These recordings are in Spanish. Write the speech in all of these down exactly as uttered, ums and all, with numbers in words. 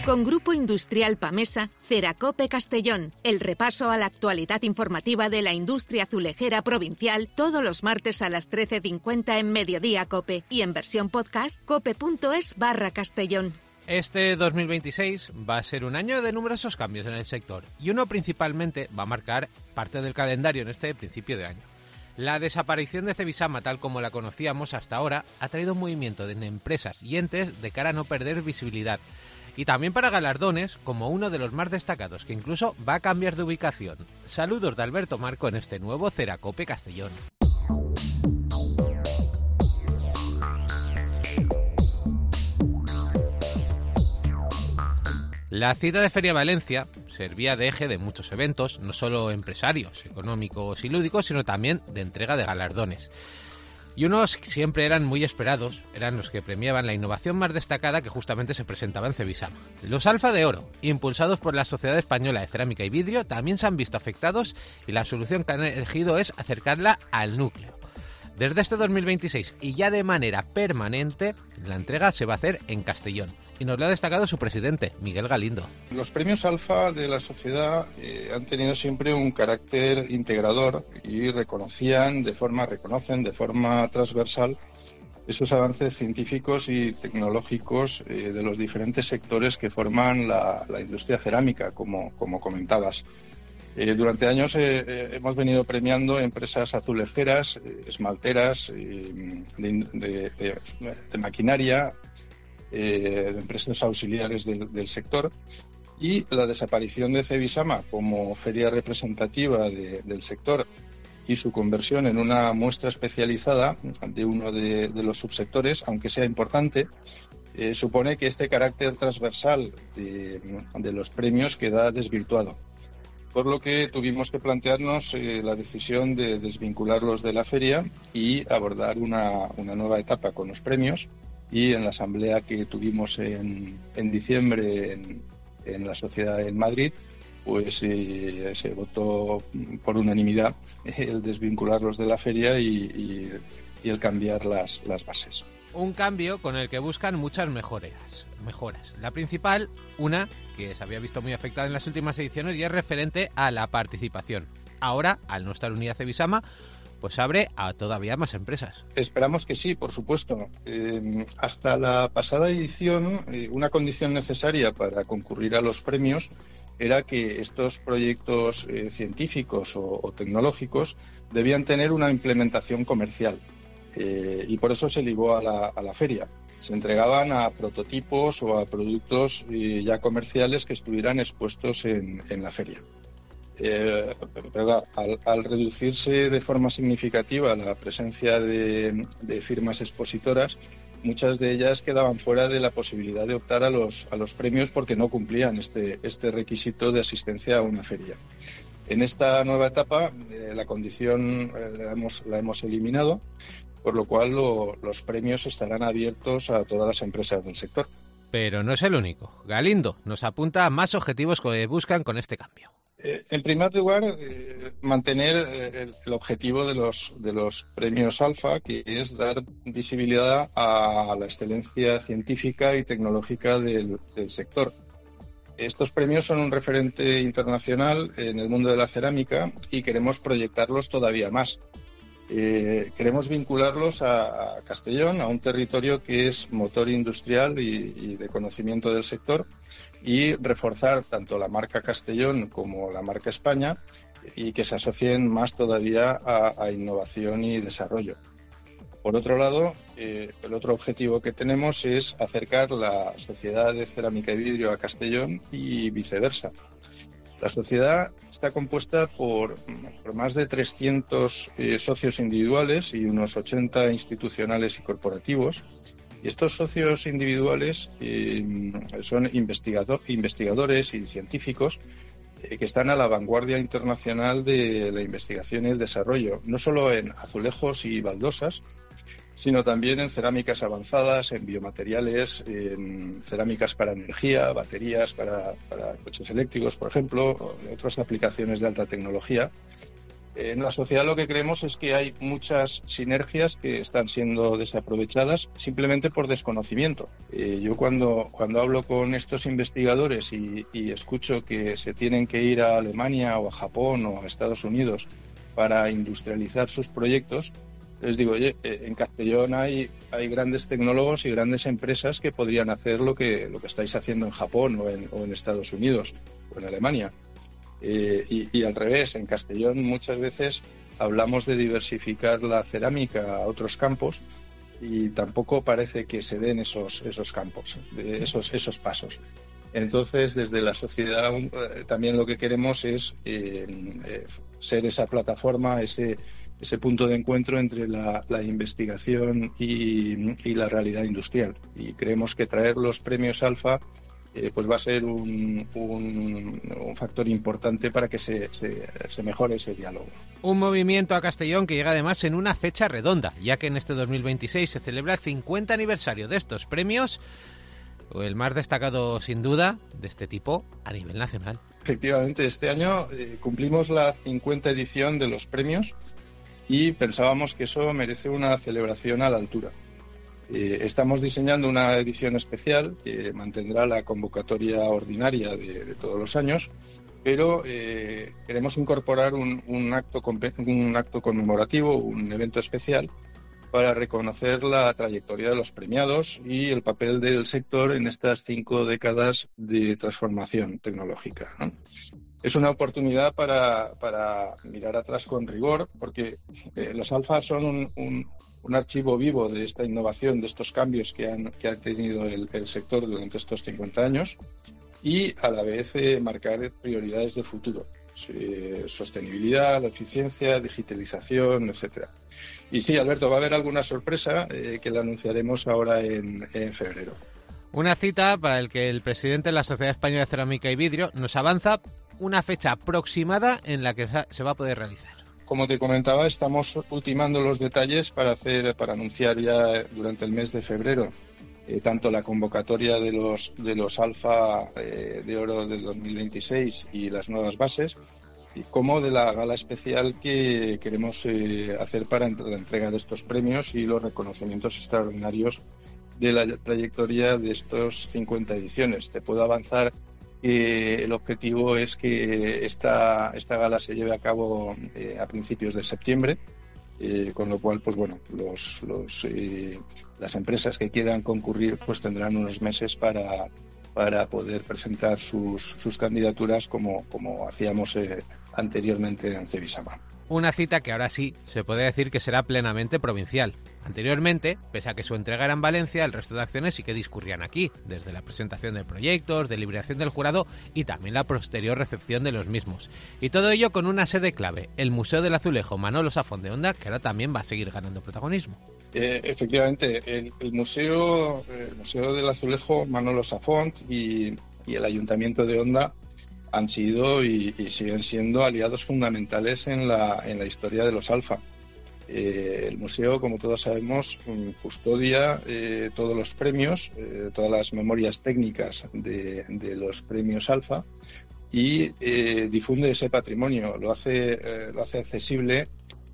Con Grupo Industrial Pamesa, Ceracope Castellón, el repaso a la actualidad informativa de la industria azulejera provincial todos los martes a las trece cincuenta en Mediodía Cope y en versión podcast cope.es barra Castellón. Este dos mil veintiséis va a ser un año de numerosos cambios en el sector y uno principalmente va a marcar parte del calendario en este principio de año. La desaparición de Cebisama, tal como la conocíamos hasta ahora, ha traído un movimiento de empresas y entes de cara a no perder visibilidad. Y también para galardones, como uno de los más destacados, que incluso va a cambiar de ubicación. Saludos de Alberto Marco en este nuevo Ceracope Castellón. La cita de Feria Valencia servía de eje de muchos eventos, no solo empresarios, económicos y lúdicos, sino también de entrega de galardones. Y unos que siempre eran muy esperados, eran los que premiaban la innovación más destacada que justamente se presentaba en Cebisama. Los Alfa de Oro, impulsados por la Sociedad Española de Cerámica y Vidrio, también se han visto afectados y la solución que han elegido es acercarla al núcleo. Desde este dos mil veintiséis y ya de manera permanente, la entrega se va a hacer en Castellón. Y nos lo ha destacado su presidente, Miguel Galindo. Los premios Alfa de la sociedad eh, han tenido siempre un carácter integrador y reconocían de forma, reconocen de forma transversal esos avances científicos y tecnológicos eh, de los diferentes sectores que forman la, la industria cerámica, como, como comentabas. Eh, durante años eh, eh, hemos venido premiando empresas azulejeras, eh, esmalteras, eh, de, de, de, de maquinaria, eh, empresas auxiliares del, del sector, y la desaparición de Cebisama como feria representativa de, del sector y su conversión en una muestra especializada de uno de, de los subsectores, aunque sea importante, eh, supone que este carácter transversal de, de los premios queda desvirtuado. Por lo que tuvimos que plantearnos eh, la decisión de desvincularlos de la feria y abordar una, una nueva etapa con los premios. Y en la asamblea que tuvimos en, en diciembre en, en la sociedad en Madrid, pues eh, se votó por unanimidad el desvincularlos de la feria y, y, y el cambiar las, las bases. Un cambio con el que buscan muchas mejoras. mejoras. La principal, una que se había visto muy afectada en las últimas ediciones y es referente a la participación. Ahora, al no estar unida Cebisama, pues abre a todavía más empresas. Esperamos que sí, por supuesto. Eh, hasta la pasada edición, eh, una condición necesaria para concurrir a los premios era que estos proyectos eh, científicos o, o tecnológicos debían tener una implementación comercial. Eh, y por eso se ligó a la, a la feria. Se entregaban a prototipos o a productos eh, ya comerciales que estuvieran expuestos en, en la feria. Eh, ¿verdad? Al, al reducirse de forma significativa la presencia de, de firmas expositoras, muchas de ellas quedaban fuera de la posibilidad de optar a los, a los premios porque no cumplían este, este requisito de asistencia a una feria. En esta nueva etapa eh, la condición eh, la, hemos, la hemos eliminado, por lo cual lo, los premios estarán abiertos a todas las empresas del sector. Pero no es el único. Galindo nos apunta a más objetivos que buscan con este cambio. Eh, en primer lugar, eh, mantener eh, el, el objetivo de los, de los premios Alfa, que es dar visibilidad a la excelencia científica y tecnológica del, del sector. Estos premios son un referente internacional en el mundo de la cerámica y queremos proyectarlos todavía más. Eh, queremos vincularlos a, a Castellón, a un territorio que es motor industrial y, y de conocimiento del sector, y reforzar tanto la marca Castellón como la marca España y que se asocien más todavía a, a innovación y desarrollo. Por otro lado, eh, el otro objetivo que tenemos es acercar la Sociedad de Cerámica y Vidrio a Castellón y viceversa. La sociedad está compuesta por, por más de trescientos eh, socios individuales y unos ochenta institucionales y corporativos. Y estos socios individuales eh, son investigador, investigadores y científicos eh, que están a la vanguardia internacional de la investigación y el desarrollo, no solo en azulejos y baldosas, sino también en cerámicas avanzadas, en biomateriales, en cerámicas para energía, baterías para, para coches eléctricos, por ejemplo, o otras aplicaciones de alta tecnología. En la sociedad lo que creemos es que hay muchas sinergias que están siendo desaprovechadas simplemente por desconocimiento. Eh, yo cuando, cuando hablo con estos investigadores y, y escucho que se tienen que ir a Alemania o a Japón o a Estados Unidos para industrializar sus proyectos, les digo, oye, en Castellón hay, hay grandes tecnólogos y grandes empresas que podrían hacer lo que, lo que estáis haciendo en Japón o en, o en Estados Unidos o en Alemania. Eh, y, y al revés, en Castellón muchas veces hablamos de diversificar la cerámica a otros campos y tampoco parece que se den esos, esos campos, esos, esos pasos. Entonces, desde la sociedad eh, también lo que queremos es eh, eh, ser esa plataforma, ese, ese punto de encuentro entre la, la investigación y, y la realidad industrial. Y creemos que traer los premios Alfa Eh, pues va a ser un, un, un factor importante para que se, se, se mejore ese diálogo. Un movimiento a Castellón que llega además en una fecha redonda, ya que en este dos mil veintiséis se celebra el cincuenta aniversario de estos premios, el más destacado sin duda de este tipo a nivel nacional. Efectivamente, este año eh, cumplimos la cincuenta edición de los premios y pensábamos que eso merece una celebración a la altura. Eh, estamos diseñando una edición especial que mantendrá la convocatoria ordinaria de, de todos los años, pero eh, queremos incorporar un, un, acto, un acto conmemorativo, un evento especial para reconocer la trayectoria de los premiados y el papel del sector en estas cinco décadas de transformación tecnológica, ¿no? Es una oportunidad para, para mirar atrás con rigor, porque eh, los Alfa son un, un un archivo vivo de esta innovación, de estos cambios que han, que ha tenido el, el sector durante estos cincuenta años y a la vez eh, marcar prioridades de futuro, eh, sostenibilidad, la eficiencia, digitalización, etcétera. Y sí, Alberto, va a haber alguna sorpresa eh, que la anunciaremos ahora en, en febrero. Una cita para el que el presidente de la Sociedad Española de Cerámica y Vidrio nos avanza una fecha aproximada en la que se va a poder realizar. Como te comentaba, estamos ultimando los detalles para hacer, para anunciar ya durante el mes de febrero eh, tanto la convocatoria de los de los Alfa eh, de Oro del dos mil veintiséis y las nuevas bases, como de la gala especial que queremos eh, hacer para la entrega de estos premios y los reconocimientos extraordinarios de la trayectoria de estos cincuenta ediciones. Te puedo avanzar que el objetivo es que esta, esta gala se lleve a cabo eh, a principios de septiembre, eh, con lo cual, pues bueno, los, los, eh, las empresas que quieran concurrir pues tendrán unos meses para, para poder presentar sus, sus candidaturas como, como hacíamos eh, anteriormente en Cevisama. Una cita que ahora sí se puede decir que será plenamente provincial. Anteriormente, pese a que su entrega era en Valencia, el resto de acciones sí que discurrían aquí, desde la presentación de proyectos, deliberación del jurado y también la posterior recepción de los mismos. Y todo ello con una sede clave, el Museo del Azulejo Manolo Safont de Onda, que ahora también va a seguir ganando protagonismo. Eh, efectivamente, el, el museo, el Museo del Azulejo Manolo Safont y, y el Ayuntamiento de Onda han sido y, y siguen siendo aliados fundamentales en la, en la historia de los Alfa. Eh, el museo, como todos sabemos, custodia eh, todos los premios, eh, todas las memorias técnicas de, de los premios Alfa y eh, difunde ese patrimonio, lo hace, eh, lo hace accesible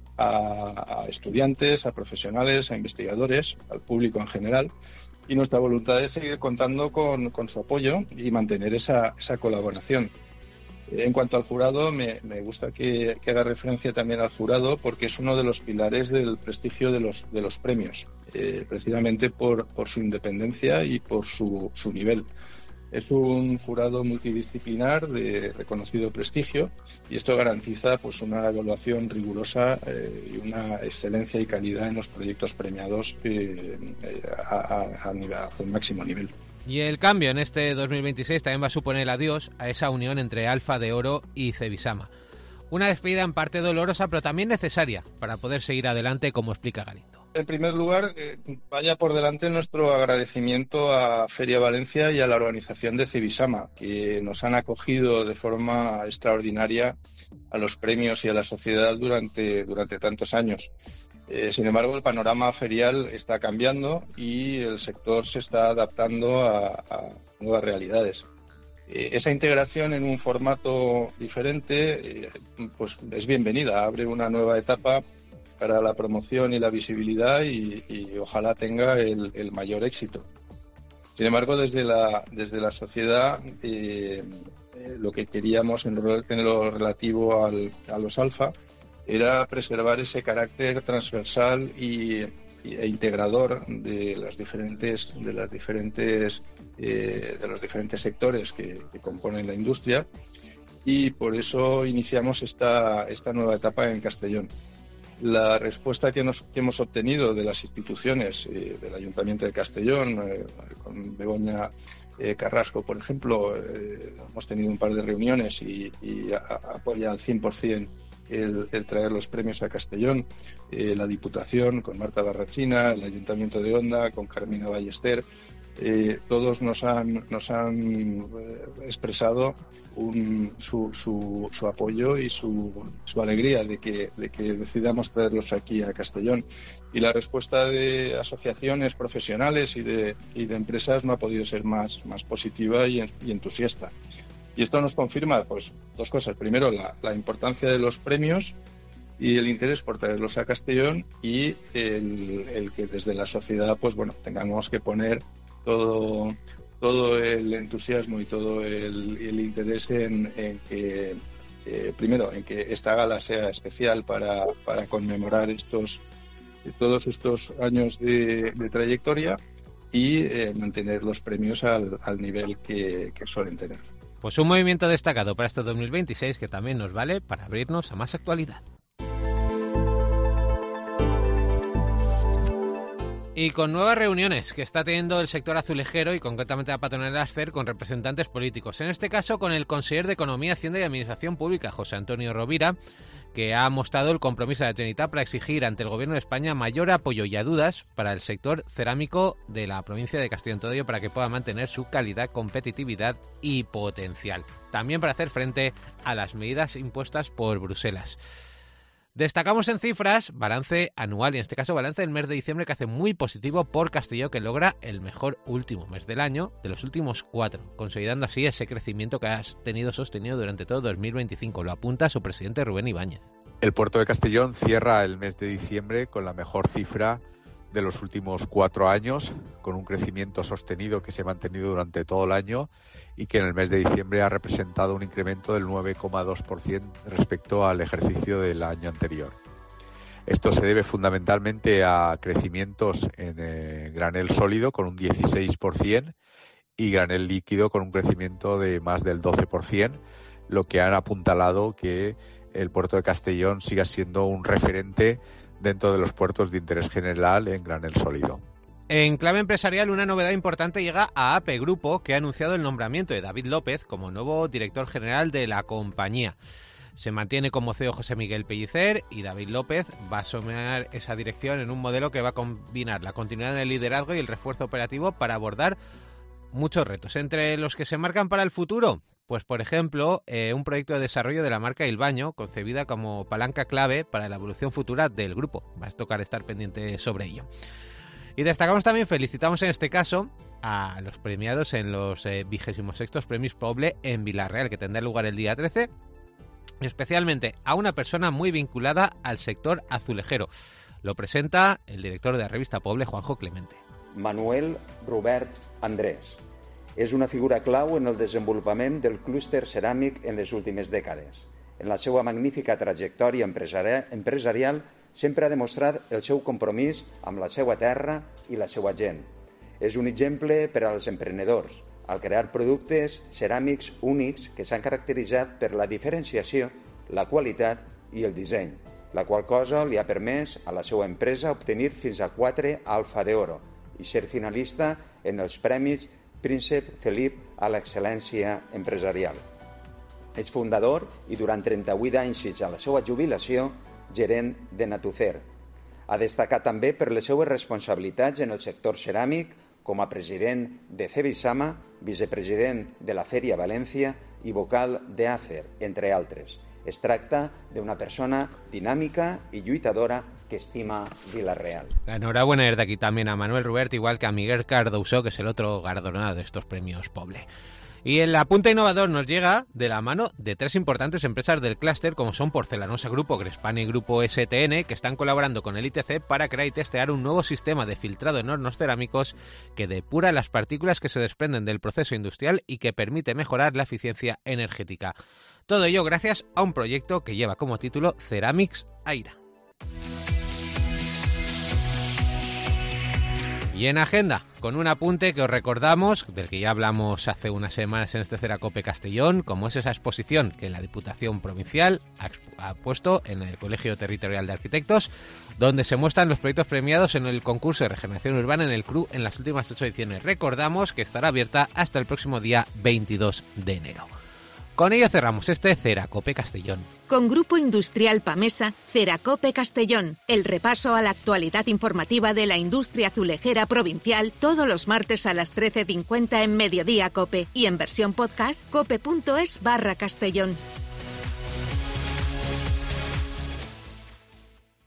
a, a estudiantes, a profesionales, a investigadores, al público en general. Y nuestra voluntad es seguir contando con, con su apoyo y mantener esa, esa colaboración. En cuanto al jurado, me, me gusta que, que haga referencia también al jurado porque es uno de los pilares del prestigio de los, de los premios, eh, precisamente por, por su independencia y por su, su nivel. Es un jurado multidisciplinar de reconocido prestigio y esto garantiza pues una evaluación rigurosa eh, y una excelencia y calidad en los proyectos premiados eh, a, a, a, nivel, a un máximo nivel. Y el cambio en este dos mil veintiséis también va a suponer el adiós a esa unión entre Alfa de Oro y Cevisama. Una despedida en parte dolorosa, pero también necesaria para poder seguir adelante, como explica Galindo. En primer lugar, eh, vaya por delante nuestro agradecimiento a Feria Valencia y a la organización de Cevisama, que nos han acogido de forma extraordinaria a los premios y a la sociedad durante, durante tantos años. Eh, sin embargo, el panorama ferial está cambiando y el sector se está adaptando a, a nuevas realidades. Eh, esa integración en un formato diferente eh, pues es bienvenida, abre una nueva etapa para la promoción y la visibilidad y, y ojalá tenga el, el mayor éxito. Sin embargo, desde la, desde la sociedad, eh, eh, lo que queríamos en lo, en lo relativo al, a los alfa era preservar ese carácter transversal y, y, e integrador de las diferentes, de las diferentes, eh, de los diferentes sectores que, que componen la industria, y por eso iniciamos esta, esta nueva etapa en Castellón. La respuesta que, nos, que hemos obtenido de las instituciones, eh, del Ayuntamiento de Castellón, eh, con Begoña eh, Carrasco, por ejemplo, eh, hemos tenido un par de reuniones y, y a, a, apoya al cien por ciento el, el traer los premios a Castellón, eh, la Diputación con Marta Barrachina, el Ayuntamiento de Onda con Carmina Ballester. Eh, todos nos han, nos han eh, expresado un, su, su, su apoyo y su, su alegría de que, de que decidamos traerlos aquí a Castellón. Y la respuesta de asociaciones profesionales y de, y de empresas no ha podido ser más, más positiva y, y entusiasta. Y esto nos confirma pues, dos cosas. Primero, la, la importancia de los premios y el interés por traerlos a Castellón, y el, el que desde la sociedad pues bueno tengamos que poner todo todo el entusiasmo y todo el, el interés en, en que eh, primero en que esta gala sea especial para, para conmemorar estos todos estos años de, de trayectoria y eh, mantener los premios al, al nivel que, que suelen tener. Pues un movimiento destacado para este dos mil veintiséis que también nos vale para abrirnos a más actualidad. Y con nuevas reuniones que está teniendo el sector azulejero y concretamente la patronal ASCER con representantes políticos. En este caso con el conseller de Economía, Hacienda y Administración Pública, José Antonio Rovira, que ha mostrado el compromiso de la Generalitat para exigir ante el Gobierno de España mayor apoyo y ayudas para el sector cerámico de la provincia de Castellón, todo ello para que pueda mantener su calidad, competitividad y potencial. También para hacer frente a las medidas impuestas por Bruselas. Destacamos en cifras balance anual y en este caso balance del mes de diciembre, que hace muy positivo por Castelló, que logra el mejor último mes del año de los últimos cuatro, consolidando así ese crecimiento que has tenido sostenido durante todo dos mil veinticinco. Lo apunta su presidente Rubén Ibáñez. El puerto de Castellón cierra el mes de diciembre con la mejor cifra de los últimos cuatro años, con un crecimiento sostenido que se ha mantenido durante todo el año y que en el mes de diciembre ha representado un incremento del nueve coma dos por ciento respecto al ejercicio del año anterior. Esto se debe fundamentalmente a crecimientos en eh, granel sólido con un dieciséis por ciento y granel líquido con un crecimiento de más del doce por ciento, lo que han apuntalado que el puerto de Castellón siga siendo un referente dentro de los puertos de interés general en granel sólido. En clave empresarial, una novedad importante llega a A P E Grupo, que ha anunciado el nombramiento de David López como nuevo director general de la compañía. Se mantiene como C E O José Miguel Pellicer y David López va a asumir esa dirección en un modelo que va a combinar la continuidad en el liderazgo y el refuerzo operativo para abordar muchos retos. Entre los que se marcan para el futuro, pues por ejemplo, eh, un proyecto de desarrollo de la marca Il Bagno, concebida como palanca clave para la evolución futura del grupo. Va a tocar estar pendiente sobre ello. Y destacamos también, felicitamos en este caso a los premiados en los vigésimos sextos Premios Poble en Villarreal, que tendrá lugar el día trece, y especialmente a una persona muy vinculada al sector azulejero. Lo presenta el director de la revista Poble, Juanjo Clemente. Manuel Robert Andrés. És una figura clau en el desenvolupament del clúster ceràmic en les últimes dècades. En la seva magnífica trajectòria empresarial sempre ha demostrat el seu compromís amb la seva terra i la seva gent. És un exemple per als emprenedors, al crear productes ceràmics únics que s'han caracteritzat per la diferenciació, la qualitat i el disseny, la qual cosa li ha permès a la seva empresa obtenir fins a quatre Alfa d'Oro i ser finalista en els premis Príncep Felip a l'excel·lència empresarial. És fundador i durant trenta-vuit anys fins a la seva jubilació, gerent de Natucer. Ha destacat també per les seues responsabilitats en el sector ceràmic com a president de Cebisama, vicepresident de la Fèria València i vocal d'Acer, entre altres. Es tracta d'una persona dinàmica i lluitadora que estima Villarreal. La enhorabuena desde aquí también a Manuel Rubert, igual que a Miguel Cardousó, que es el otro galardonado de estos premios Poble. Y el apunte innovador nos llega de la mano de tres importantes empresas del clúster como son Porcelanosa Grupo, Crespani y Grupo S T N, que están colaborando con el I T C para crear y testear un nuevo sistema de filtrado en hornos cerámicos que depura las partículas que se desprenden del proceso industrial y que permite mejorar la eficiencia energética. Todo ello gracias a un proyecto que lleva como título Ceramics Aira. Y en agenda, con un apunte que os recordamos, del que ya hablamos hace unas semanas en este Ceracope Castellón, como es esa exposición que la Diputación Provincial ha, ha puesto en el Colegio Territorial de Arquitectos, donde se muestran los proyectos premiados en el concurso de regeneración urbana en el C R U en las últimas ocho ediciones. Recordamos que estará abierta hasta el próximo día veintidós de enero. Con ello cerramos este Ceracope Castellón. Con Grupo Industrial Pamesa, Ceracope Castellón, el repaso a la actualidad informativa de la industria azulejera provincial todos los martes a las trece cincuenta en Mediodía Cope y en versión podcast cope punto es barra Castellón.